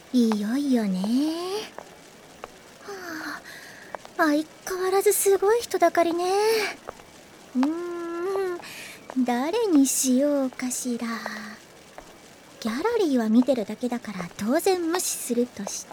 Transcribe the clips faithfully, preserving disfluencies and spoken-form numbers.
いよいよね。はあ、相変わらずすごい人だかりね。うーん、誰にしようかしら。ギャラリーは見てるだけだから当然無視するとして、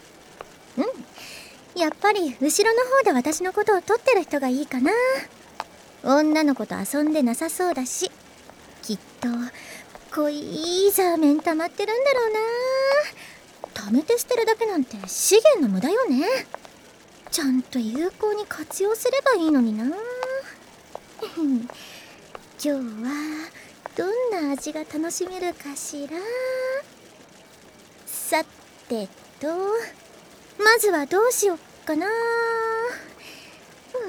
うん、やっぱり後ろの方で私のことを撮ってる人がいいかな。女の子と遊んでなさそうだし、きっと濃いザーメン溜まってるんだろうな。溜めて捨てるだけなんて資源の無駄よね。ちゃんと有効に活用すればいいのにな。今日はどんな味が楽しめるかしら。さてと、まずはどうしよっかな。うん、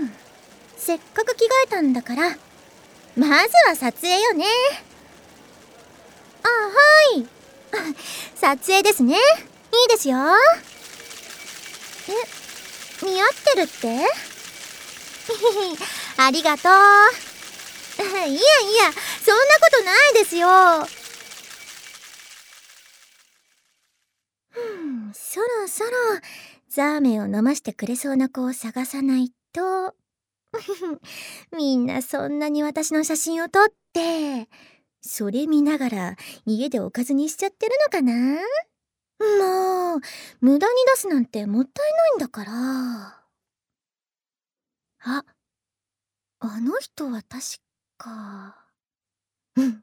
せっかく着替えたんだから、まずは撮影よね。あ、はい。撮影ですね。いいですよ。え、似合ってるってありがとう。いやいや、そんなことないですよ。ふん、そろそろザーメンを飲ましてくれそうな子を探さないと。みんなそんなに私の写真を撮って、それ見ながら家でおかずにしちゃってるのかな。もう無駄に出すなんてもったいないんだから。あ、あの人は確か。うん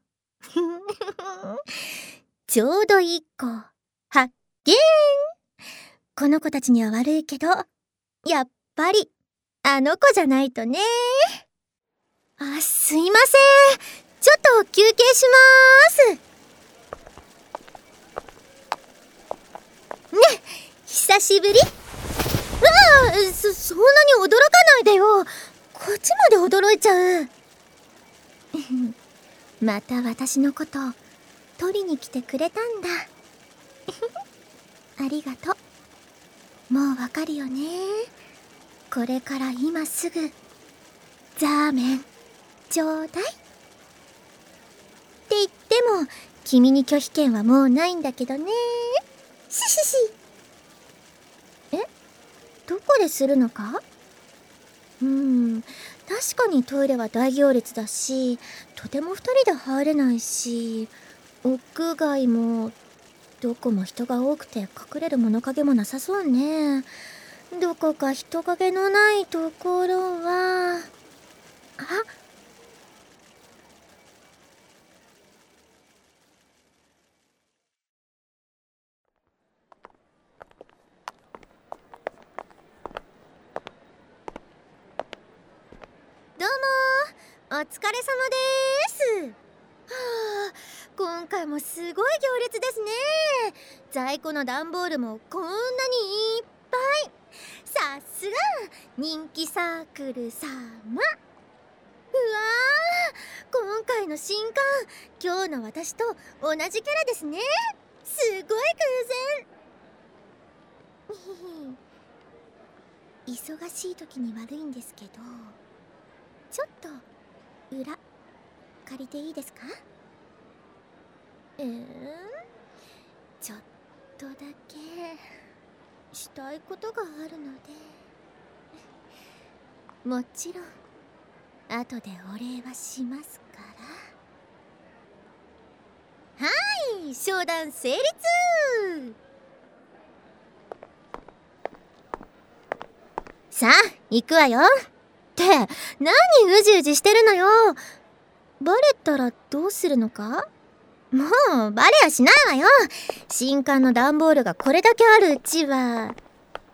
ちょうどいい子発見。この子たちには悪いけど、やっぱりあの子じゃないとね。あ、すいません、ちょっと休憩しまーす。ね、久しぶり。うわあ、そ、そんなに驚かないでよ。こっちまで驚いちゃう。また私のこと取りに来てくれたんだ。ありがとう。もうわかるよね。これから今すぐザーメンちょうだいって言っても、君に拒否権はもうないんだけどね。ししし。え、どこでするのか。うーん、確かにトイレは大行列だし、とても二人で入れないし、屋外もどこも人が多くて隠れる物陰もなさそうね。どこか人影のないところは、あ、どうもお疲れ様です。はあ、今回もすごい行列ですね。在庫の段ボールもこんなにいっぱい。さすが人気サークル様。うわー、今回の新刊、今日の私と同じキャラですね。すごい偶然。忙しい時に悪いんですけど、ちょっと裏借りていいですか。えー、ちょっとだけしたいことがあるので。もちろん後でお礼はしますから。はい、商談成立。さあ行くわよ。って何うじうじしてるのよ。バレたらどうするのか。もうバレやしないわよ。新刊の段ボールがこれだけあるうちはね。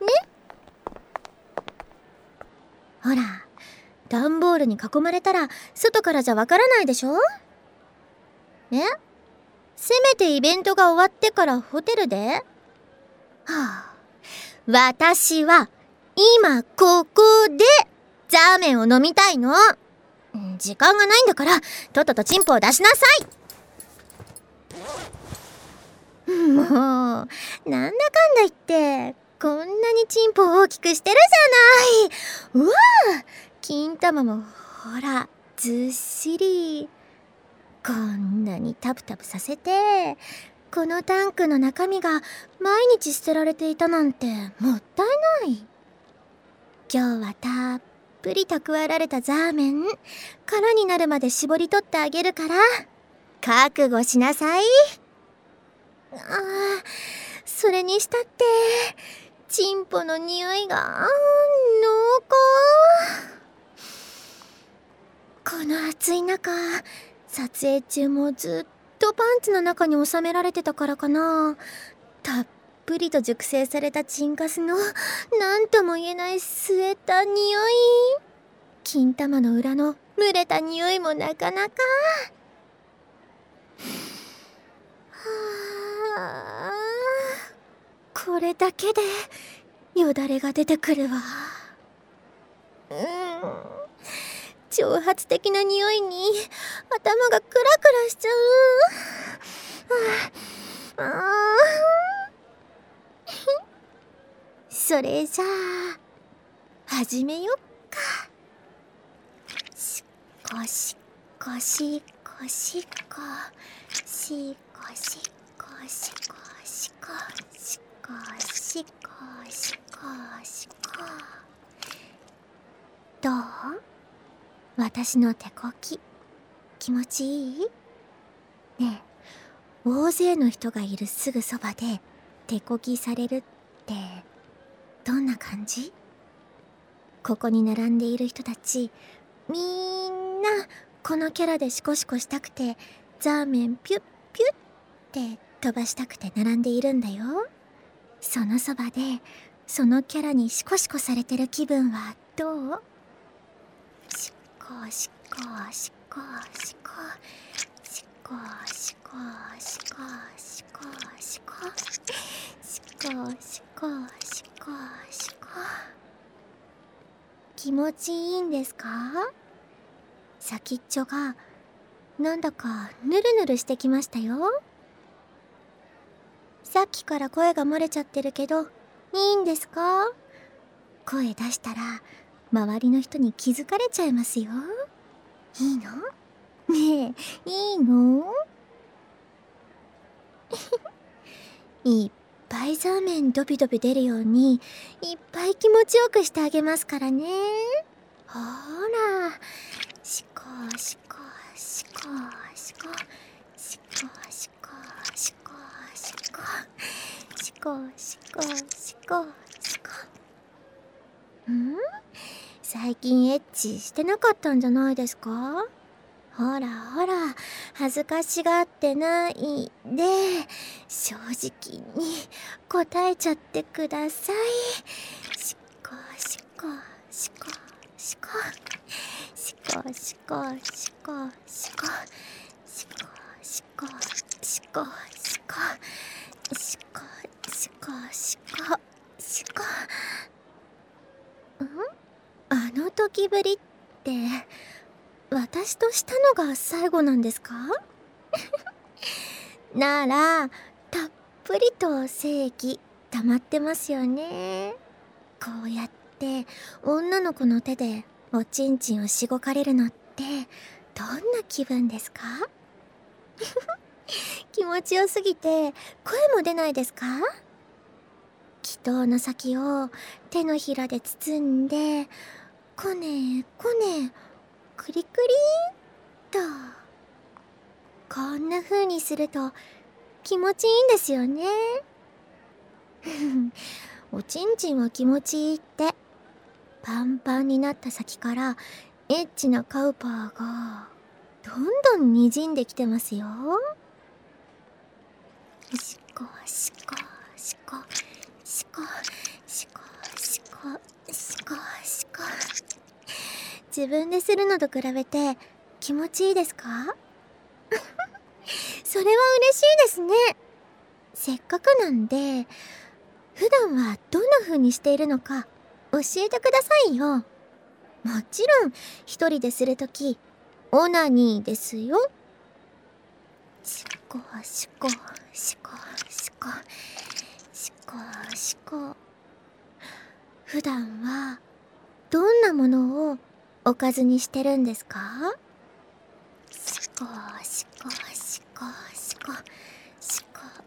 ほら、段ボールに囲まれたら外からじゃわからないでしょ。え、せめてイベントが終わってからホテルで。はあ、私は今ここでザーメンを飲みたいの。時間がないんだからとっととチンポを出しなさい。もうなんだかんだ言ってこんなにチンポを大きくしてるじゃない。うわあ、金玉もほらずっしり。こんなにタプタプさせてこのタンクの中身が毎日捨てられていたなんてもったいない。今日はたっぷり蓄えられたザーメン、空になるまで絞り取ってあげるから覚悟しなさい。ああ、それにしたってチンポの匂いが濃厚。この暑い中、撮影中もずっとパンツの中に収められてたからかな、たっぷりと熟成されたチンカスの何とも言えない吸えた匂い、金玉の裏の蒸れた匂いもなかなか。はあ、これだけでよだれが出てくるわ。うん、挑発的な匂いに頭がクラクラしちゃう。ああそれじゃあ始めよっか。しこしこしこしこしこしこしこしこしこしこしこしこ。どう？私の手こき気持ちいい？ねえ、大勢の人がいるすぐそばで手こきされるってどんな感じ？ここに並んでいる人たちみんなこのキャラでシコシコしたくてザーメンピュッピュッって飛ばしたくて並んでいるんだよ。そのそばでそのキャラにシコシコされてる気分はどう？シコシコシコシコシコシコシコシコシコシコシコシコシコ。気持ちいいんですか？先っちょがなんだかヌルヌルしてきましたよ。さっきから声が漏れちゃってるけどいいんですか？声出したら周りの人に気づかれちゃいますよ。いいの？ねえ、いいの？いっぱいザーメンドビドビ出るようにいっぱい気持ちよくしてあげますからね。ほら、シコシコシコシコシコシコシコシコシコシコシコシコ。ん？最近エッチしてなかったんじゃないですか？ほらほら、恥ずかしがってないで正直に答えちゃってください。シコシコシコシコシコシコシコシコシコシコシコシコシコシコシコシコシコ。ん？あの時ぶりって私としたのが最後なんですか？ならたっぷりと精液溜まってますよね。こうやって女の子の手でおちんちんをしごかれるのってどんな気分ですか？気持ちよすぎて声も出ないですか？気筒の先を手のひらで包んでこねこねクリクリーンと、こんな風にすると気持ちいいんですよね。おちんちんは気持ちいいってパンパンになった先からエッチなカウパーがどんどんにじんできてますよ。シコシコシコシコシコシコシコシコ。自分でするのと比べて気持ちいいですか？それは嬉しいですね。せっかくなんで普段はどんな風にしているのか教えてくださいよ。もちろん一人でするときオナニーですよ。シコシコシコシコシコシコ。普段はどんなものをおかずにしてるんですか？シコシコシコシコシコ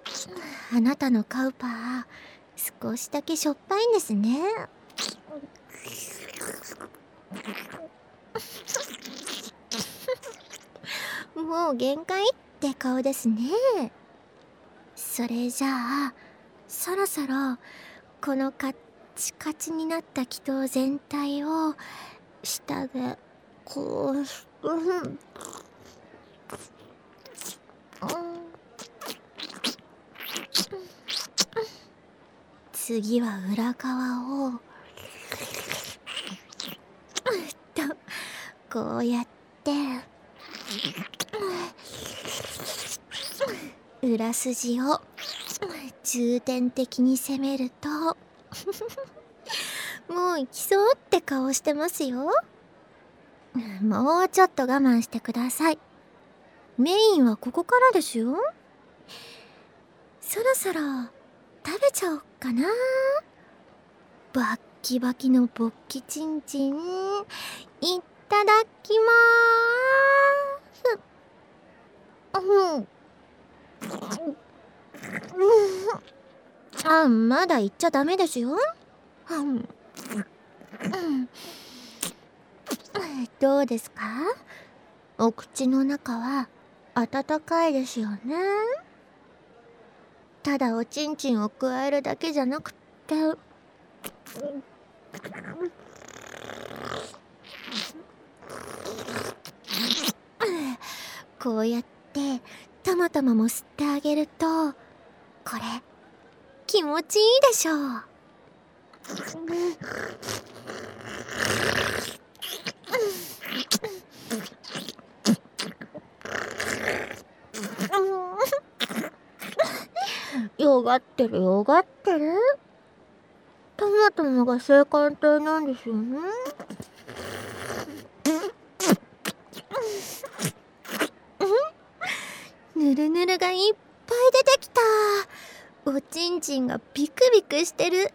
あなたのカウパー少しだけしょっぱいんですね。もう限界って顔ですね。それじゃあそろそろこのカッチカチになった気筒全体を下でこうして、うん、次は裏側をとこうやって裏筋を重点的に攻めるともう行きそうって顔してますよ。もうちょっと我慢してください。メインはここからですよ。そろそろ食べちゃおっかな。バッキバキの勃起チンチンいただきまーす。うんあ、まだ言っちゃダメですよ。うん、どうですか？お口の中は温かいですよね。ただおちんちんを加えるだけじゃなくってこうやってたまたまも吸ってあげるとこれ気持ちいいでしょう。よがってるよがってる。たまたまが性感帯なんですよね。ぬるぬるがいっぱい出てきた。おちんちんがビクビクしてる。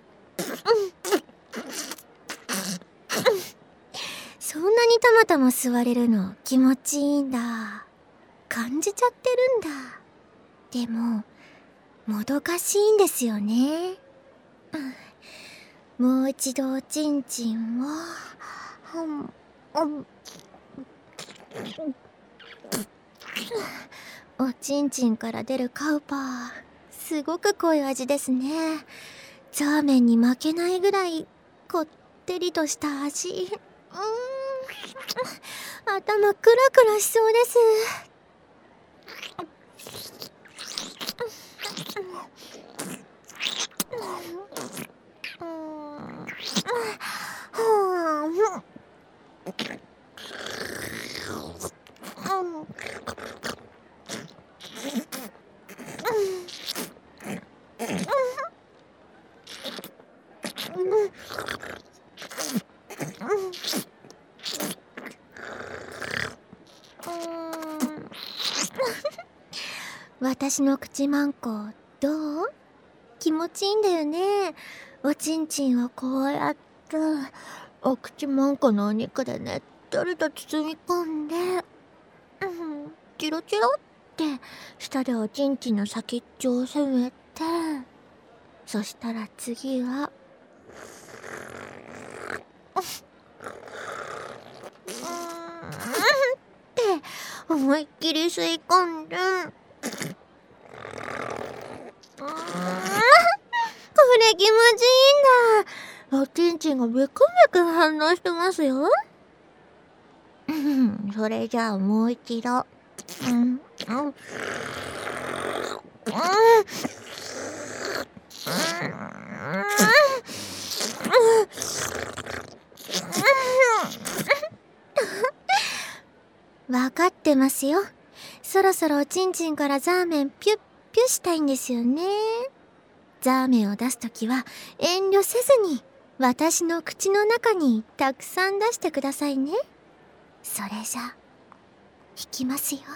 そんなにたまたま吸われるの気持ちいいんだ。感じちゃってるんだ。でももどかしいんですよね。もう一度おちんちんをおちんちんから出るカウパーすごく濃い味ですね。ザーメンに負けないぐらいこってりとした味。うーん頭クラクラしそうです。私の口マンコどう？気持ちいいんだよね。おちんちんをこうやってお口マンコのお肉でねっとりと包み込んで、うん、チロチロって下でおちんちんの先っちょを攻めて、そしたら次はって思いっきり吸い込んで、これ気持ちいいんだ。おちんちんがビクビク反応してますよ。それじゃあもう一度。うんうんうんわかってますよ。そろそろおちんちんからザーメンピュッピュしたいんですよね。ザーメンを出すときは遠慮せずに私の口の中にたくさん出してくださいね。それじゃ引きますよ。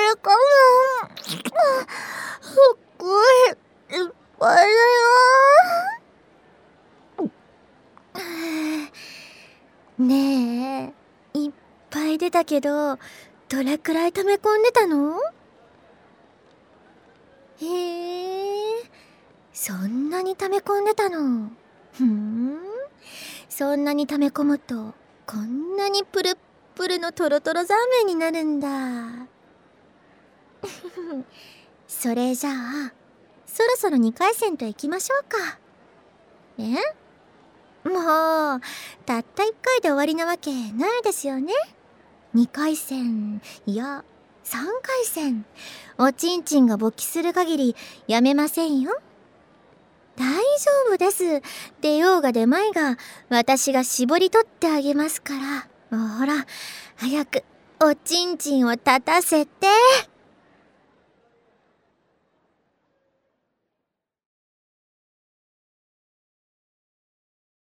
かも。すっごいいっぱいだよ。ねえ、いっぱい出たけど、どれくらい溜め込んでたの？へえ、そんなに溜め込んでたの。ふん、そんなに溜め込むとこんなにプルップルのトロトロザーメンになるんだ。それじゃあそろそろにかい戦といきましょうか。え？もうたったいっかいで終わりなわけないですよね。にかい戦、いやさんかい戦、おちんちんが勃起する限りやめませんよ。大丈夫です。出ようが出まいが私が絞り取ってあげますから。ほら早くおちんちんを立たせて。